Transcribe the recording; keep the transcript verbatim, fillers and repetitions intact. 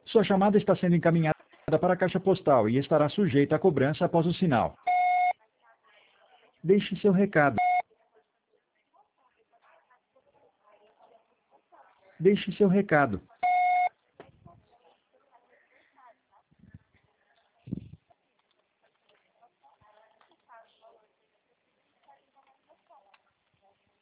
Sua chamada está sendo encaminhada para a caixa postal e estará sujeita a cobrança após o sinal. Deixe seu recado. Deixe seu recado.